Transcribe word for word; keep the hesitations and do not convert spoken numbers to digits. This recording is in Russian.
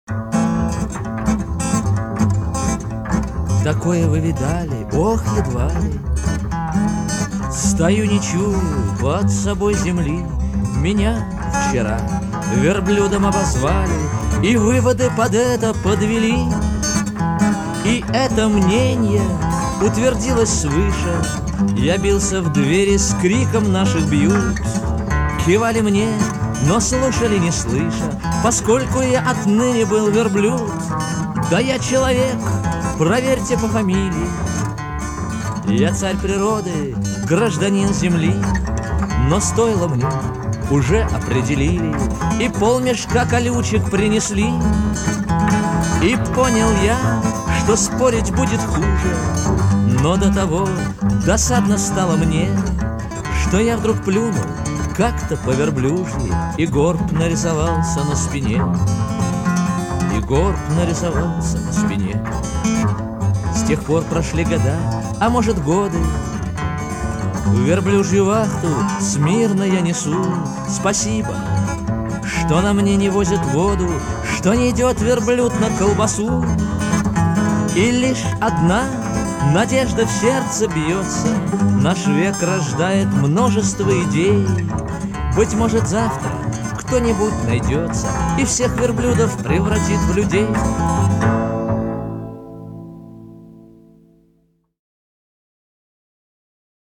Такое вы видали, ох, едва ли. Стою не чую под собой земли. Меня вчера верблюдом обозвали и выводы под это подвели. И это мнение утвердилось свыше. Я бился в двери с криком «Наших бьют!». Кивали мне, но слушали не слыша, поскольку я отныне был верблюд. Да я человек, проверьте по фамилии. Я царь природы, гражданин земли. Но стоило мне, уже определили, и полмешка колючек принесли. И понял я, что спорить будет хуже. Но до того досадно стало мне, что я вдруг плюнул как-то по-верблюжьи, и горб нарисовался на спине. И горб нарисовался на спине. С тех пор прошли года, а может годы. В верблюжью вахту смирно я несу. Спасибо, что на мне не возят воду, что не идет верблюд на колбасу. И лишь одна надежда в сердце бьется. Наш век рождает множество идей. Быть может, завтра кто-нибудь найдется и всех верблюдов превратит в людей.